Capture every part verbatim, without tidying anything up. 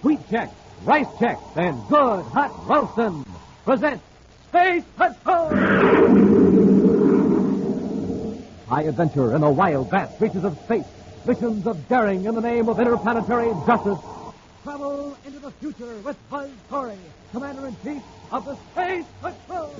Wheat Chex, Rice Chex, and Good Hot Ralston present Space Patrol! High adventure in the wild, vast reaches of space. Missions of daring in the name of interplanetary justice. Travel into the future with Buzz Corey, Commander-in-Chief of the Space Patrol.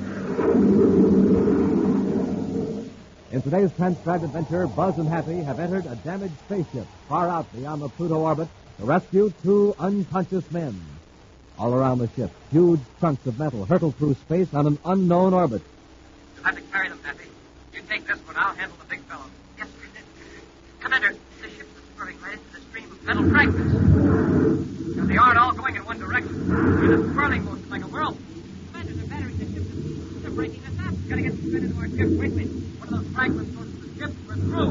In today's transcribed adventure, Buzz and Happy have entered a damaged spaceship far out beyond the Pluto orbit to rescue two unconscious men. All around the ship, huge chunks of metal hurtle through space on an unknown orbit. You'll have to carry them, Happy. You take this one, I'll handle the big fellow. Yes, sir. Commander, the ship's swirling right into the stream of metal fragments. Now, they aren't all going in one direction. They're in a swirling motion like a whirlpool. Commander, the batteries in the ship, they're breaking us up. We've got to get some men into our ship quickly. One of those fragments goes to the ship, we're through.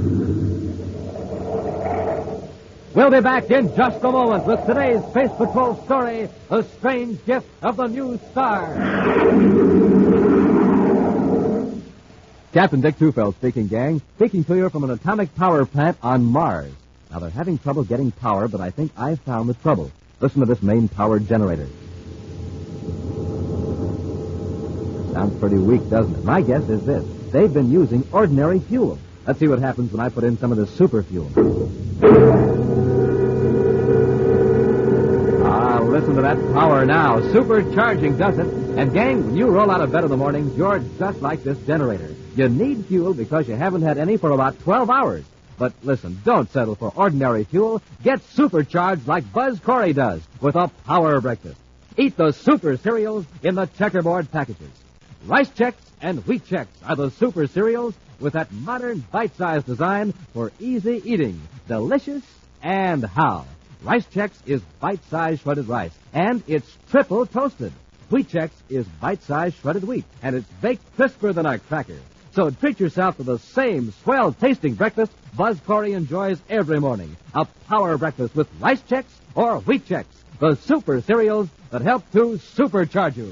We'll be back in just a moment with today's Space Patrol story, The Strange Gift of the New Star. Captain Dick Tufeld speaking, gang. Speaking to you from an atomic power plant on Mars. Now, they're having trouble getting power, but I think I've found the trouble. Listen to this main-powered generator. Sounds pretty weak, doesn't it? My guess is this. They've been using ordinary fuel. Let's see what happens when I put in some of this super fuel. Ah, listen to that power now. Supercharging, does it? And, gang, when you roll out of bed in the mornings, you're just like this generator. You need fuel because you haven't had any for about twelve hours. But listen, don't settle for ordinary fuel. Get supercharged like Buzz Corey does with a power breakfast. Eat the super cereals in the checkerboard packages. Rice Chex and Wheat Chex are the super cereals with that modern bite-sized design for easy eating. Delicious and how. Rice Chex is bite-sized shredded rice, and it's triple toasted. Wheat Chex is bite-sized shredded wheat, and it's baked crisper than a cracker. So treat yourself to the same swell-tasting breakfast Buzz Corey enjoys every morning. A power breakfast with Rice Chex or Wheat Chex, the super cereals that help to supercharge you.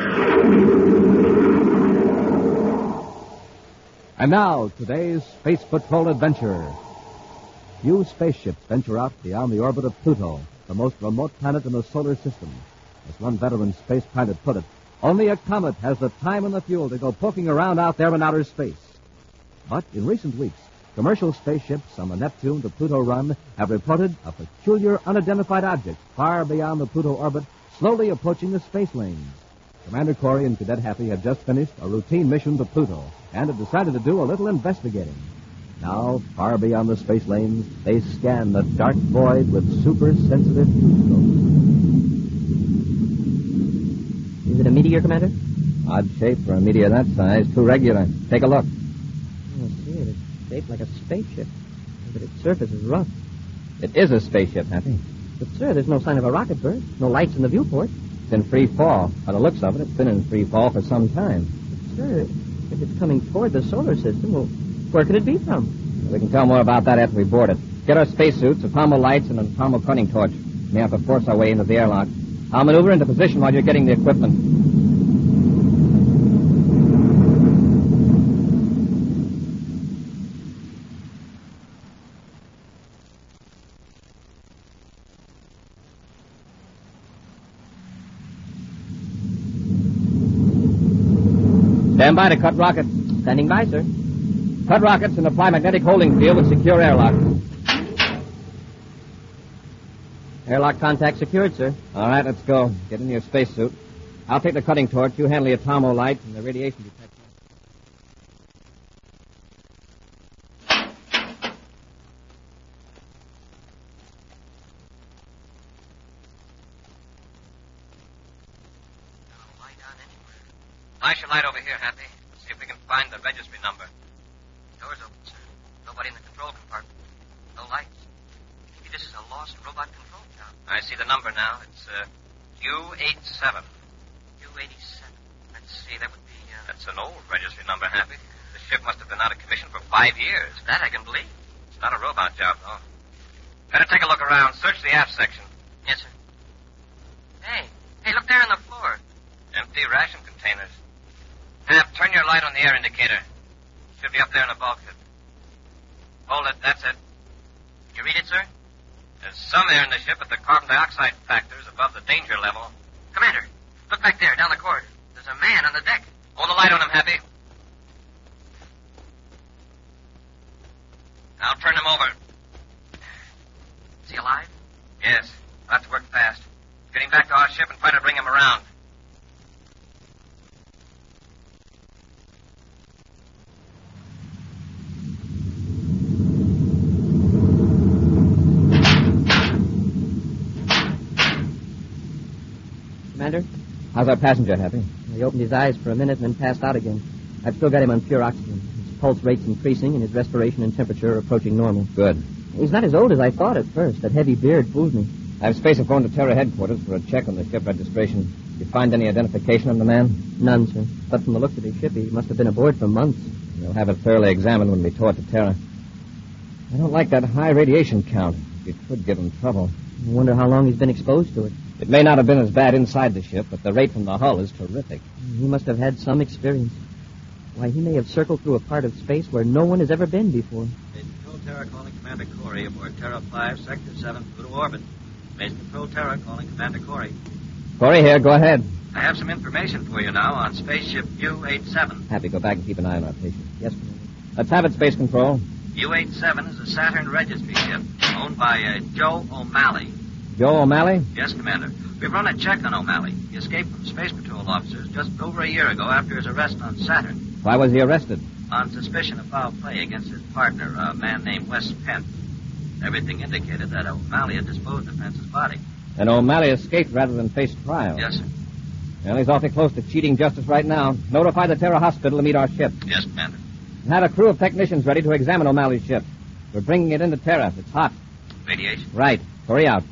And now, today's Space Patrol adventure. Few spaceships venture out beyond the orbit of Pluto, the most remote planet in the solar system. As one veteran space pilot put it, only a comet has the time and the fuel to go poking around out there in outer space. But in recent weeks, commercial spaceships on the Neptune to Pluto run have reported a peculiar unidentified object far beyond the Pluto orbit, slowly approaching the space lanes. Commander Corey and Cadet Happy had just finished a routine mission to Pluto and had decided to do a little investigating. Now, far beyond the space lanes, they scan the dark void with super-sensitive telescopes. Is it a meteor, Commander? Odd shape for a meteor that size. Too regular. Take a look. Oh, I see it. It's shaped like a spaceship. But its surface is rough. It is a spaceship, Happy. But, sir, there's no sign of a rocket burst. No lights in the viewport. It's in free fall. By the looks of it, it's been in free fall for some time. But, sir, if it's coming toward the solar system, well, where could it be from? We can tell more about that after we board it. Get our spacesuits, a palmo lights, and a palmo cutting torch. We have to force our way into the airlock. I'll maneuver into position while you're getting the equipment. Stand by to cut rockets. Standing by, sir. Cut rockets and apply magnetic holding field and secure airlock. Airlock contact secured, sir. All right, let's go. Get in your spacesuit. I'll take the cutting torch. You handle the atomo light and the radiation detector. Flash your light over here, Happy. See if we can find the registry number. Doors open, sir. Nobody in the control compartment. No lights. Maybe this is a lost robot control job. I see the number now. It's uh, U eighty-seven. U eighty-seven. Let's see, that would be... Uh... That's an old registry number, Happy. The ship must have been out of commission for five years. That I can believe. It's not a robot job, though. Better take a look around. Search the aft section. Yes, sir. Hey, hey, look there on the floor. Empty ration containers. Hap, turn your light on the air indicator. Should be up there in the bulkhead. Hold it, that's it. Did you read it, sir? There's some air in the ship, but the carbon dioxide factor is above the danger level. Commander, look back there, down the corridor. There's a man on the deck. Hold the light on him, Happy. I'll turn him over. Is he alive? Yes. I'll have to work fast. Get him back to our ship and try to bring him around. Commander? How's our passenger, Happy? He opened his eyes for a minute and then passed out again. I've still got him on pure oxygen. His pulse rate's increasing and his respiration and temperature are approaching normal. Good. He's not as old as I thought at first. That heavy beard fooled me. I have space phone to Terra headquarters for a check on the ship registration. Did you find any identification of the man? None, sir. But from the looks of his ship, he must have been aboard for months. We'll have it thoroughly examined when we tow it to Terra. I don't like that high radiation count. It could give him trouble. I wonder how long he's been exposed to it. It may not have been as bad inside the ship, but the rate from the hull is terrific. He must have had some experience. Why, he may have circled through a part of space where no one has ever been before. Base Control Terra calling Commander Corey aboard Terra five, Sector seven, Pluto orbit. Base Control Terra calling Commander Corey. Corey here, go ahead. I have some information for you now on spaceship U eighty-seven. Happy, go back and keep an eye on our patient. Yes, Commander. Let's have it, Space Control. U eighty-seven is a Saturn registry ship owned by uh, Joe O'Malley. Joe O'Malley? Yes, Commander. We've run a check on O'Malley. He escaped from Space Patrol officers just over a year ago after his arrest on Saturn. Why was he arrested? On suspicion of foul play against his partner, a man named Wes Pence. Everything indicated that O'Malley had disposed of Pence's body. And O'Malley escaped rather than face trial. Yes, sir. Well, he's awfully close to cheating justice right now. Notify the Terra Hospital to meet our ship. Yes, Commander. And have a crew of technicians ready to examine O'Malley's ship. We're bringing it into Terra. It's hot. Radiation? Right. Hurry out.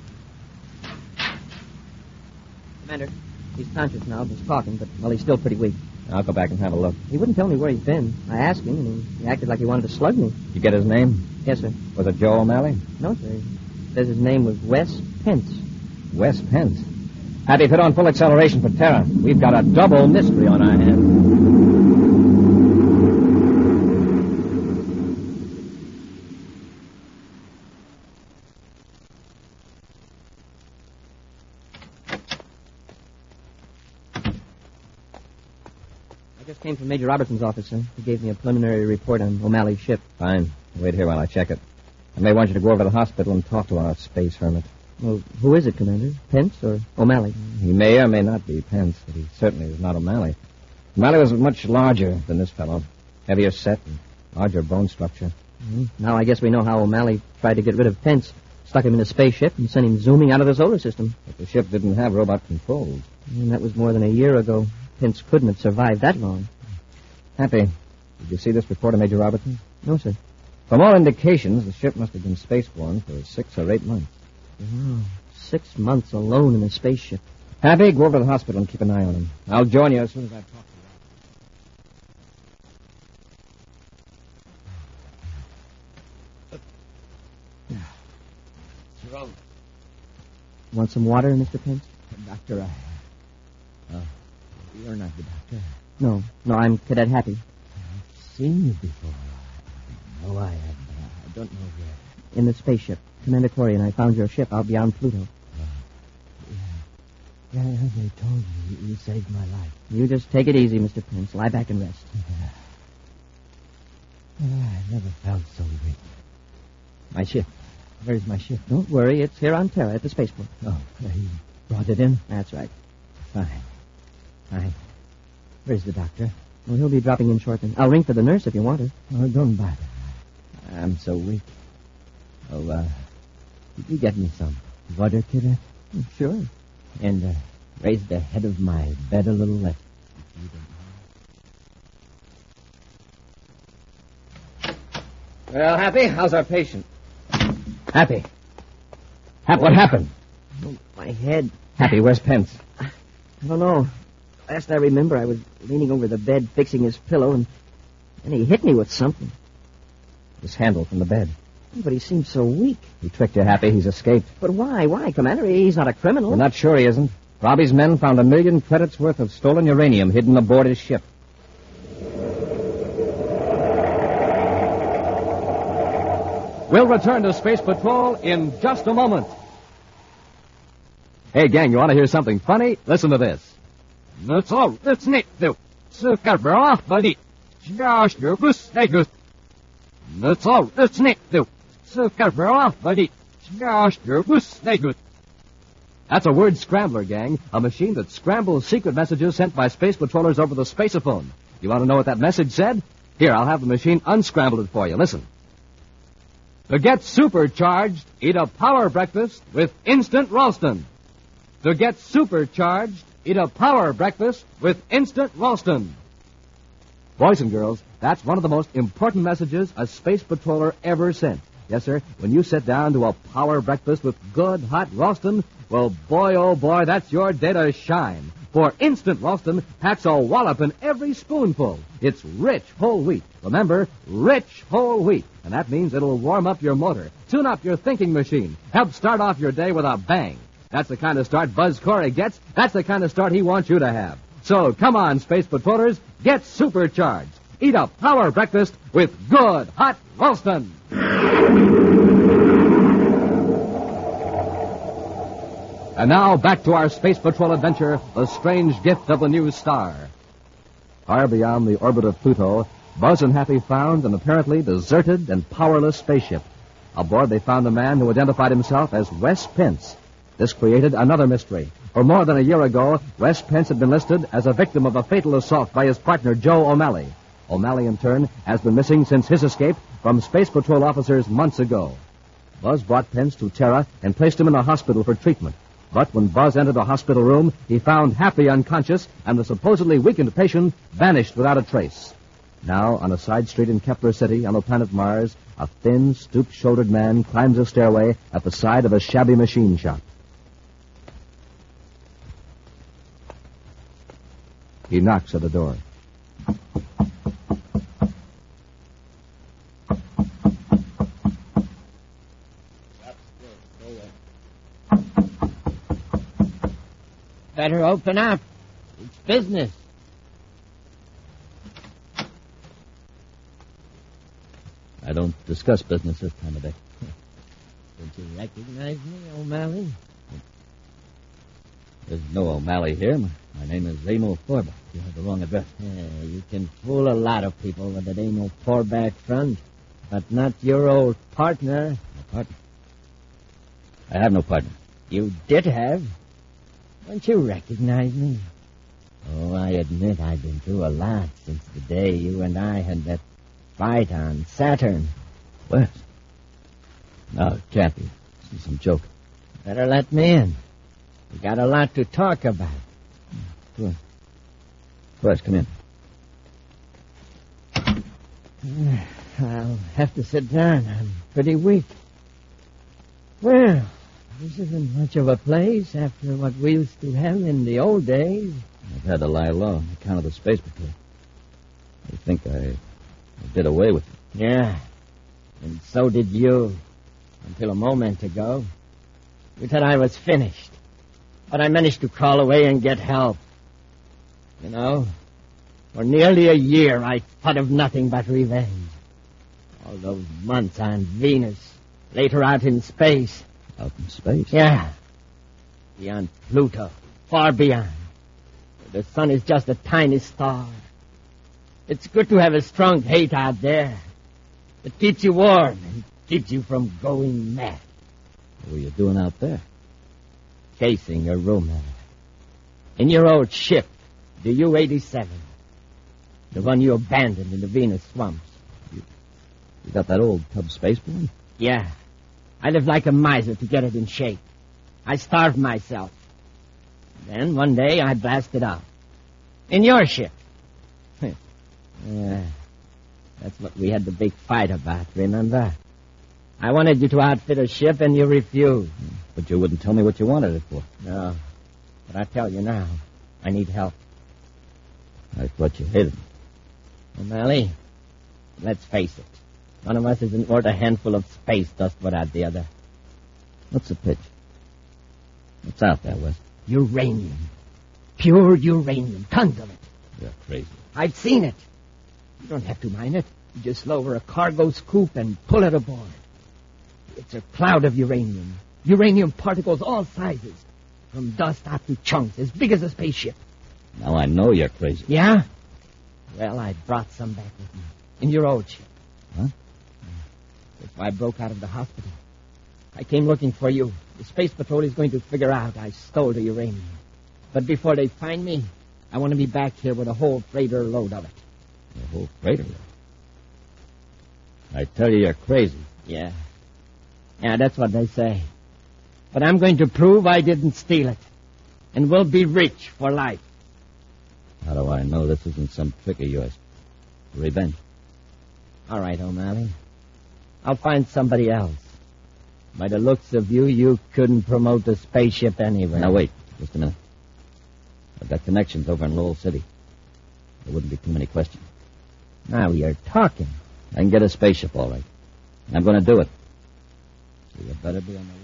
Commander, he's conscious now, just talking, but, well, he's still pretty weak. I'll go back and have a look. He wouldn't tell me where he's been. I asked him, and he, he acted like he wanted to slug me. You get his name? Yes, sir. Was it Joe O'Malley? No, sir. He says his name was Wes Pence. Wes Pence. Happy, fit on full acceleration for Terra. We've got a double mystery on our hands. I just came from Major Robertson's office, sir. He gave me a preliminary report on O'Malley's ship. Fine. Wait here while I check it. I may want you to go over to the hospital and talk to our space hermit. Well, who is it, Commander? Pence or O'Malley? He may or may not be Pence, but he certainly is not O'Malley. O'Malley was much larger than this fellow. Heavier set and larger bone structure. Mm-hmm. Now I guess we know how O'Malley tried to get rid of Pence. Stuck him in a spaceship and sent him zooming out of the solar system. But the ship didn't have robot controls. And that was more than a year ago. Pence couldn't have survived that long. Happy, did you see this report of Major Robertson? No, sir. From all indications, the ship must have been spaceborne for six or eight months. Wow. Six months alone in a spaceship. Happy, go over to the hospital and keep an eye on him. I'll join you as soon as I talk to you. Jerome. Want some water, Mister Pence? Doctor, I... Uh, you're not the doctor. No. No, I'm Cadet Happy. I've seen you before. No, I have. Uh, I don't know where. In the spaceship. Commander Corey and I found your ship out beyond Pluto. Uh, yeah. Yeah, they told me you saved my life. You just take it easy, Mister Pence. Lie back and rest. Yeah. I never felt so weak. My ship. Where's my ship? Don't worry. It's here on Terra at the spaceport. Oh, he brought it in? That's right. Fine. Fine. Where's the doctor? Well, he'll be dropping in shortly. I'll ring for the nurse if you want her. Oh, don't bother. I'm so weak. Oh, uh, could you get me some water, Cadet? Sure. And uh, raise the head of my bed a little left. Well, Happy, how's our patient? Happy. Happy, what happened? Oh, my head. Happy, where's Pence? I don't know. Last I remember, I was leaning over the bed fixing his pillow, and then he hit me with something. This handle from the bed. But he seemed so weak. He tricked you, Happy. He's escaped. But why? Why, Commander? He's not a criminal. We're not sure he isn't. Robbie's men found a million credits worth of stolen uranium hidden aboard his ship. We'll return to Space Patrol in just a moment. Hey, gang, you want to hear something funny? Listen to this. That's all. That's neat, though. That's all. That's neat, though. That's a word scrambler, gang. A machine that scrambles secret messages sent by space patrollers over the spaceophone. You want to know what that message said? Here, I'll have the machine unscramble it for you. Listen. To get supercharged, eat a power breakfast with Instant Ralston. To get supercharged, eat a power breakfast with Instant Ralston. Boys and girls, that's one of the most important messages a space patroller ever sent. Yes, sir, when you sit down to a power breakfast with good, hot Ralston, well, boy, oh, boy, that's your day to shine. For Instant Ralston packs a wallop in every spoonful. It's rich whole wheat. Remember, rich whole wheat. And that means it'll warm up your motor, tune up your thinking machine, help start off your day with a bang. That's the kind of start Buzz Corey gets. That's the kind of start he wants you to have. So come on, Space Patrollers, get supercharged. Eat a power breakfast with good, hot Ralston. And now, back to our Space Patrol adventure, The Strange Gift of the New Star. Far beyond the orbit of Pluto, Buzz and Happy found an apparently deserted and powerless spaceship. Aboard, they found a man who identified himself as Wes Pence. This created another mystery. For more than a year ago, Wes Pence had been listed as a victim of a fatal assault by his partner, Joe O'Malley. O'Malley, in turn, has been missing since his escape from Space Patrol officers months ago. Buzz brought Pence to Terra and placed him in a hospital for treatment. But when Buzz entered the hospital room, he found Happy unconscious and the supposedly weakened patient vanished without a trace. Now, on a side street in Kepler City on the planet Mars, a thin, stoop-shouldered man climbs a stairway at the side of a shabby machine shop. He knocks at the door. Better open up. It's business. I don't discuss business this time of day. Don't you recognize me, O'Malley? There's no O'Malley here. My, my name is Amo Forbach. You have the wrong address. Yeah, you can fool a lot of people with that Amo Forbach front, but not your old partner. My partner? I have no partner. You did have. Don't you recognize me? Oh, I admit I've been through a lot since the day you and I had that fight on Saturn. Wes? No, it can't be. This is some joke. Better let me in. We got a lot to talk about. Sure. Wes, come in. I'll have to sit down. I'm pretty weak. Well, this isn't much of a place after what we used to have in the old days. I've had to lie low on account of the space patrol. I think I, I did away with it. Yeah, and so did you. Until a moment ago. You thought I was finished. But I managed to crawl away and get help. You know, for nearly a year I thought of nothing but revenge. All those months on Venus, later out in space. Out in space? Yeah. Beyond Pluto. Far beyond. The sun is just a tiny star. It's good to have a strong hate out there. It keeps you warm and keeps you from going mad. What were you doing out there? Chasing your roommate. In your old ship, the U eighty-seven. The one you abandoned in the Venus swamps. You, you got that old tub spaceballoon? Yeah. I lived like a miser to get it in shape. I starved myself. Then one day I blasted out. In your ship. Yeah. That's what we had the big fight about, remember? I wanted you to outfit a ship and you refused. But you wouldn't tell me what you wanted it for. No. But I tell you now, I need help. I thought you hated me. O'Malley, let's face it. One of us isn't worth a handful of space dust without the other. What's the pitch? What's out there, Wes? Uranium. Pure uranium. Tons of it. You're crazy. I've seen it. You don't have to mine it. You just lower a cargo scoop and pull it aboard. It's a cloud of uranium. Uranium particles all sizes. From dust out to chunks as big as a spaceship. Now I know you're crazy. Yeah? Well, I brought some back with me. In your old ship. Huh? Before I broke out of the hospital. I came looking for you. The Space Patrol is going to figure out I stole the uranium. But before they find me, I want to be back here with a whole freighter load of it. A whole freighter load? I tell you, you're crazy. Yeah. Yeah, that's what they say. But I'm going to prove I didn't steal it. And we'll be rich for life. How do I know this isn't some trick of yours? Revenge. All right, O'Malley. I'll find somebody else. By the looks of you, you couldn't promote the spaceship anywhere. Now, wait. Just a minute. I've got connections over in Lowell City. There wouldn't be too many questions. Now you're talking. I can get a spaceship, all right. And I'm going to do it. So you better be on the left.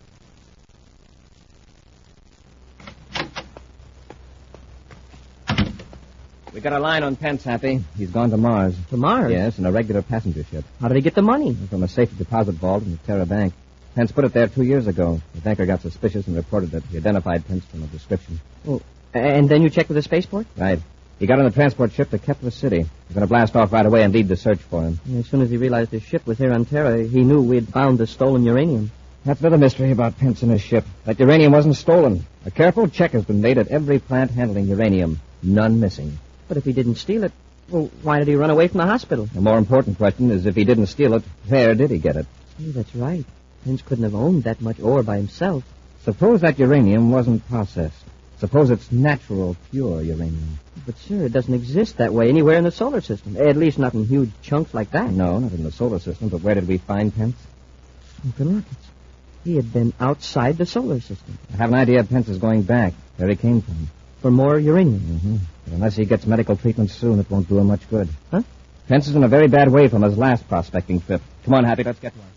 We got a line on Pence, Happy. He's gone to Mars. To Mars? Yes, in a regular passenger ship. How did he get the money? From a safety deposit vault in the Terra Bank. Pence put it there two years ago. The banker got suspicious and reported that he identified Pence from a description. Oh, and then you checked with the spaceport? Right. He got on the transport ship to Kepler City. We're going to blast off right away and lead the search for him. As soon as he realized his ship was here on Terra, he knew we'd found the stolen uranium. That's another mystery about Pence and his ship. That uranium wasn't stolen. A careful check has been made at every plant handling uranium. None missing. But if he didn't steal it, well, why did he run away from the hospital? The more important question is if he didn't steal it, where did he get it? Hey, that's right. Pence couldn't have owned that much ore by himself. Suppose that uranium wasn't processed. Suppose it's natural, pure uranium. But, sir, it doesn't exist that way anywhere in the solar system. At least not in huge chunks like that. No, not in the solar system. But where did we find Pence? Smoking rockets. He had been outside the solar system. I have an idea Pence is going back, where he came from. For more uranium? Mm-hmm. But unless he gets medical treatment soon, it won't do him much good. Huh? Pence is in a very bad way from his last prospecting trip. Come on, Happy, let's get to him.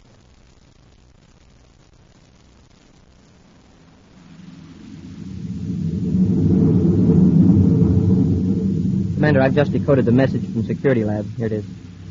Commander, I've just decoded the message from Security Lab. Here it is.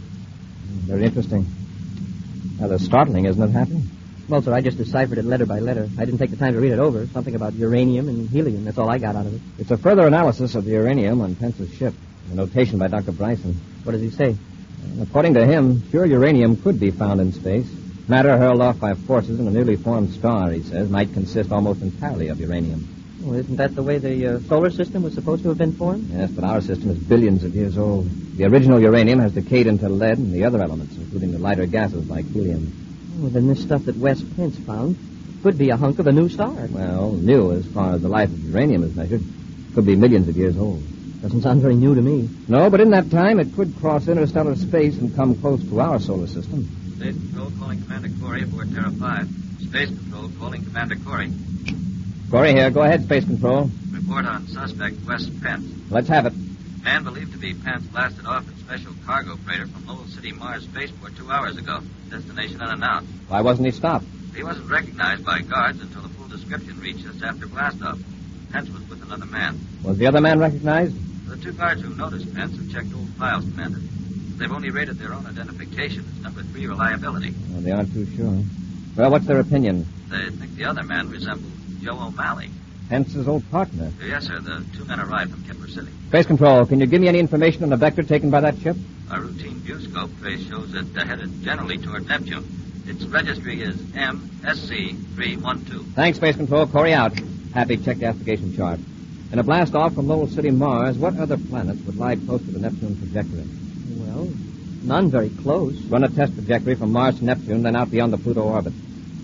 Very interesting. Rather startling, isn't it, Happy? Well, sir, I just deciphered it letter by letter. I didn't take the time to read it over. Something about uranium and helium. That's all I got out of it. It's a further analysis of the uranium on Pence's ship. A notation by Doctor Bryson. What does he say? According to him, pure uranium could be found in space. Matter hurled off by forces in a newly formed star, he says, might consist almost entirely of uranium. Well, isn't that the way the uh, solar system was supposed to have been formed? Yes, but our system is billions of years old. The original uranium has decayed into lead and the other elements, including the lighter gases like helium. Well, then this stuff that Wes Pence found could be a hunk of a new star. Well, new as far as the life of uranium is measured. Could be millions of years old. Doesn't sound very new to me. No, but in that time, it could cross interstellar space and come close to our solar system. Space Patrol calling Commander Corey aboard Terra five. Space Patrol calling Commander Corey. Corey here. Go ahead, Space Control. Report on suspect Wes Pence. Let's have it. Man believed to be Pence blasted off in special cargo freighter from Lowell City, Mars spaceport two hours ago. Destination unannounced. Why wasn't he stopped? He wasn't recognized by guards until the full description reached us after blastoff. Pence was with another man. Was the other man recognized? The two guards who noticed Pence have checked old files, Commander. They've only rated their own identification as number three reliability. Well, they aren't too sure. Well, what's their opinion? They think the other man resembles Joe O'Malley. Pence's old partner. Yes, sir. The two men arrived from Kepler City. Space Control, can you give me any information on the vector taken by that ship? Our routine view scope trace shows it uh, headed generally toward Neptune. Its registry is M S C three one two. Thanks, Space Control. Corey out. Happy, check the astrogation chart. In a blast off from Lowell City, Mars, what other planets would lie close to the Neptune trajectory? Well, none very close. Run a test trajectory from Mars to Neptune, then out beyond the Pluto orbit.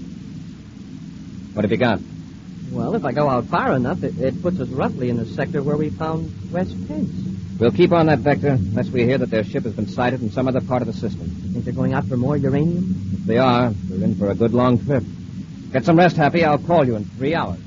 What have you got? Well, if I go out far enough, it, it puts us roughly in the sector where we found Wes Pence. We'll keep on that vector unless we hear that their ship has been sighted in some other part of the system. You think they're going out for more uranium? If they are, we're in for a good long trip. Get some rest, Happy. I'll call you in three hours.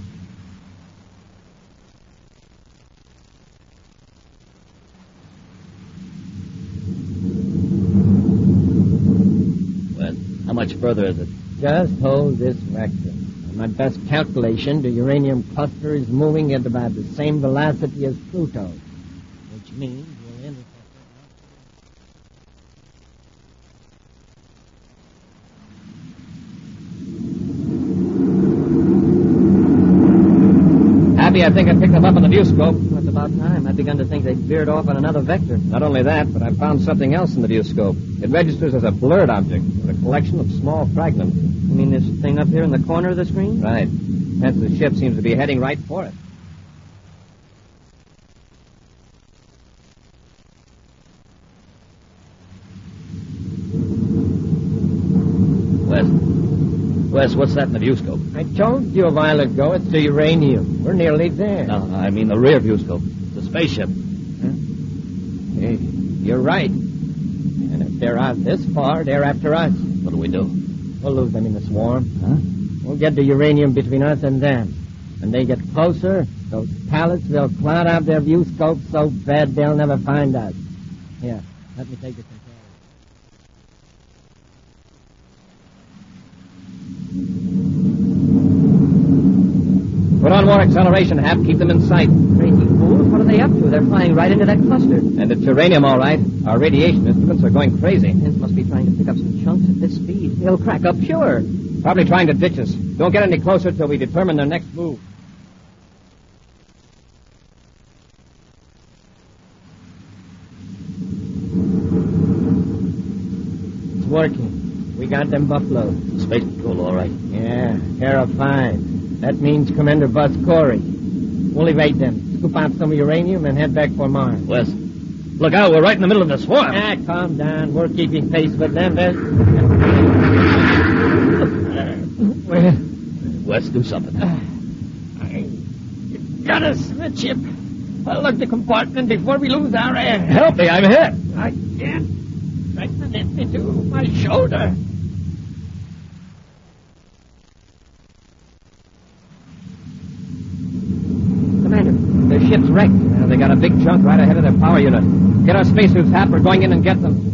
Well, how much further is it? Just hold this vector. On my best calculation, the uranium cluster is moving at about the same velocity as Pluto, which means we'll intercept it. Maybe I think I picked them up on the view scope. Well, it's about time. I'd begun to think they'd veered off on another vector. Not only that, but I found something else in the view scope. It registers as a blurred object, a collection of small fragments. You mean this thing up here in the corner of the screen? Right. Hence the ship seems to be heading right for it. Wes. Wes, what's that in the view scope? I told you a while ago it's the uranium. We're nearly there. No, I mean the rear view scope. It's a spaceship. Huh? Hey, you're right. And if they're out this far, they're after us. What do we do? We'll lose them in the swarm. Huh? We'll get the uranium between us and them. When they get closer, those pallets will cloud out their view scope so bad they'll never find us. Here, let me take the control. Put on more acceleration, Hap. Keep them in sight. Crazy fools. What are they up to? They're flying right into that cluster. And it's uranium, all right. Our radiation instruments are going crazy. Pence must be trying to pick up some chunks at this speed. They'll crack up, sure. Probably trying to ditch us. Don't get any closer till we determine their next move. It's working. We got them buffaloes. Space Patrol, all right. Yeah, terrifying. That means Commander Buzz Corey. We'll evade them, scoop out some uranium, and head back for Mars. Wes, look out. We're right in the middle of the swarm. Ah, calm down. We're keeping pace with them. Well, Wes, do something. I got us in the ship. Unlock the compartment before we lose our air. Help me, I'm hit. I can't. Strengthen it into my shoulder. Commander, their ship's wrecked. Yeah, they got a big chunk right ahead of their power unit. Get our spacesuits, Hap. We're going in and get them.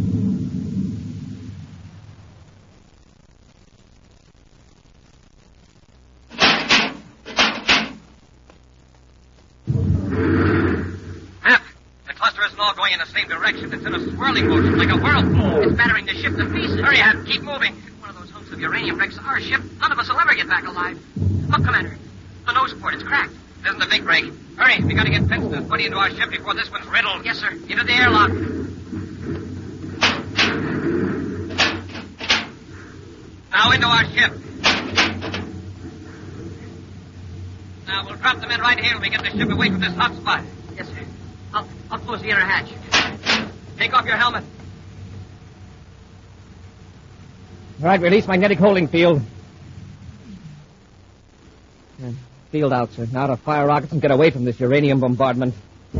Hap, the cluster isn't all going in the same direction. It's in a swirling motion like a whirlpool. It's battering the ship to pieces. Hurry, Hap. Keep moving. If one of those hunks of uranium wrecks our ship, none of us will ever get back alive. Look, Commander. The nose port is cracked. Isn't the big break? Hurry, we gotta get Pence and Buddy into our ship before this one's riddled. Yes, sir. Into the airlock. Now into our ship. Now we'll drop them in right here when we get the ship away from this hot spot. Yes, sir. I'll, I'll close the inner hatch. Take off your helmet. All right, release magnetic holding field. Yeah. Field out, sir. Now to fire rockets and get away from this uranium bombardment.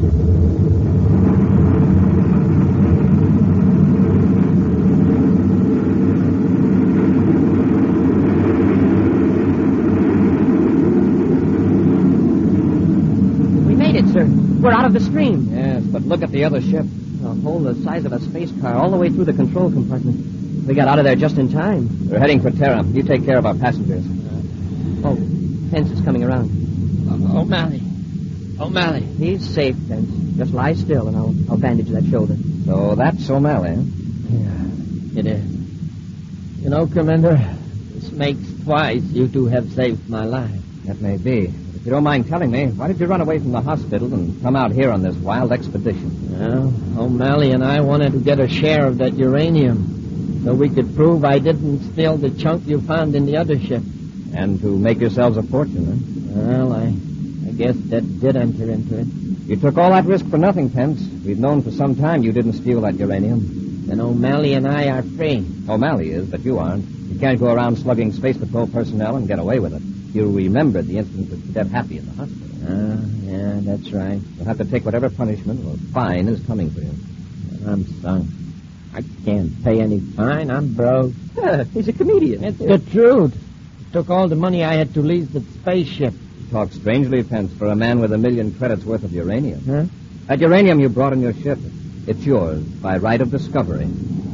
We made it, sir. We're out of the stream. Yes, but look at the other ship. A hole the size of a space car all the way through the control compartment. We got out of there just in time. We're heading for Terra. You take care of our passengers. Oh, Pence is coming around. Oh, O'Malley. O'Malley. He's safe, Pence. Just lie still, and I'll, I'll bandage that shoulder. So that's O'Malley, eh? Yeah, it is. You know, Commander, this makes twice you two have saved my life. That may be. But if you don't mind telling me, why did you run away from the hospital and come out here on this wild expedition? Well, O'Malley and I wanted to get a share of that uranium so we could prove I didn't steal the chunk you found in the other ship. And to make yourselves a fortune, eh? Well, I, I guess that did enter into it. You took all that risk for nothing, Pence. We've known for some time you didn't steal that uranium. Then O'Malley and I are free. O'Malley is, but you aren't. You can't go around slugging Space Patrol personnel and get away with it. You remembered the incident with Cadet Happy in the hospital. Ah, yeah, that's right. You'll have to take whatever punishment or fine is coming for you. I'm sunk. I can't pay any fine. I'm broke. He's a comedian. It's the truth. Took all the money I had to lease the spaceship. You talk strangely, Pence, for a man with a million credits worth of uranium. Huh? That uranium you brought on your ship, it's yours by right of discovery.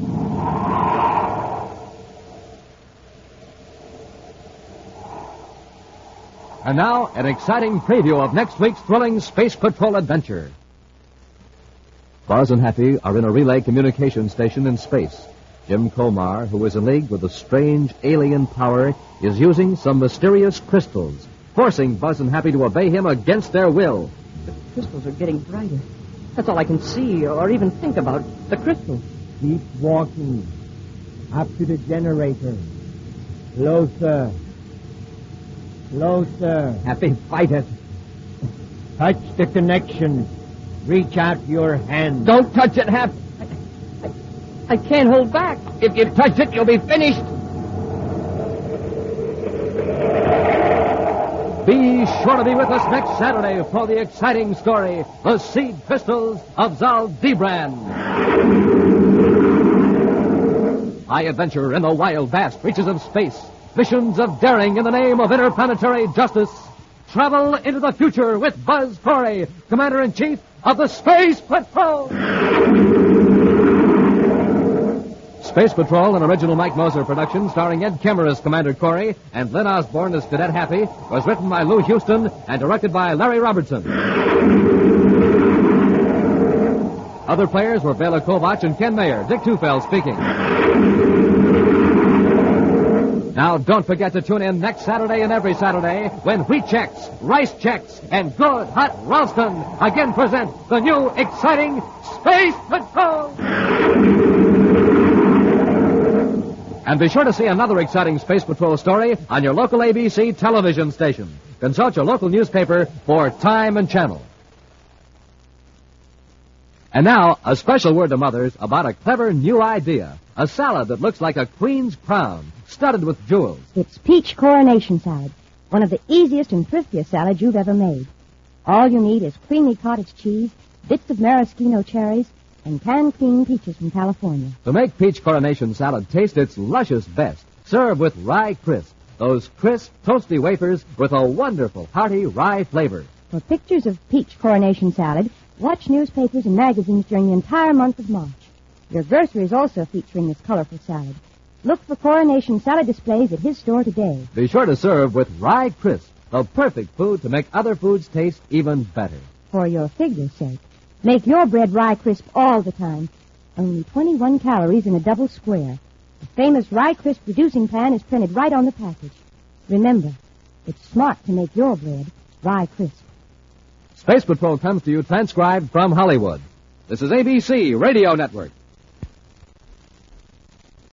And now, an exciting preview of next week's thrilling Space Patrol adventure. Buzz and Happy are in a relay communication station in space. Jim Comar, who is in league with a strange alien power, is using some mysterious crystals. forcing Buzz and Happy to obey him against their will. The crystals are getting brighter. That's all I can see or even think about. The crystals. Keep walking. Up to the generator. Closer. Closer. Happy, fight it. Touch the connection. Reach out your hand. Don't touch it, Hap. I, I, I can't hold back. If you touch it, you'll be finished. Be sure to be with us next Saturday for the exciting story, The Seed Crystals of Zaldibran. High adventure in the wild, vast reaches of space. Missions of daring in the name of interplanetary justice. Travel into the future with Buzz Corey, Commander-in-Chief of the Space Patrol. Space Patrol, an original Mike Moser production starring Ed Kemmer as Commander Corey and Lynn Osborne as Cadet Happy, was written by Lou Houston and directed by Larry Robertson. Other players were Bela Kovach and Ken Mayer. Dick Tufeld speaking. Now, don't forget to tune in next Saturday and every Saturday when Wheat Chex, Rice Chex, and Good Hot Ralston again present the new, exciting Space Patrol! And be sure to see another exciting Space Patrol story on your local A B C television station. Consult your local newspaper for time and channel. And now, a special word to mothers about a clever new idea. A salad that looks like a queen's crown, studded with jewels. It's peach coronation salad, one of the easiest and thriftiest salads you've ever made. All you need is creamy cottage cheese, bits of maraschino cherries, and canned cream peaches from California. To make peach coronation salad taste its luscious best, serve with rye crisp. Those crisp, toasty wafers with a wonderful, hearty rye flavor. For pictures of peach coronation salad, watch newspapers and magazines during the entire month of March. Your grocery is also featuring this colorful salad. Look for coronation salad displays at his store today. Be sure to serve with rye crisp, the perfect food to make other foods taste even better. For your figure's sake, make your bread rye crisp all the time. Only twenty-one calories in a double square. The famous Rye Crisp reducing pan is printed right on the package. Remember, it's smart to make your bread rye crisp. Space Patrol comes to you transcribed from Hollywood. This is A B C Radio Network.